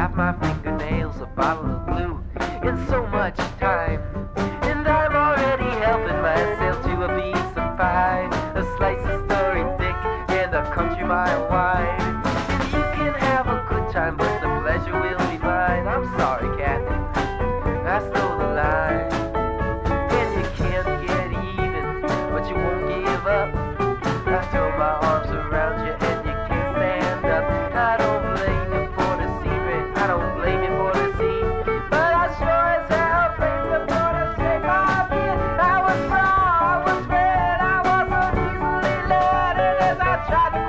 half my fingernails, a bottle of glue, in so much time. And I'm already helping myself to a piece of pie, a slice of story thick and a country mile wide. And you can have a good time, but the pleasure will be mine. I'm sorry, Kathy, I stole the line. And you can't get even, but you won't give up. I throw my arms around you and you can't stand up. I don't blame you for the scenery, I don't blame you for the scene, but I sure as hell blame you for the shape of it. I was raw, I was red, I was so easily led, and as I tried to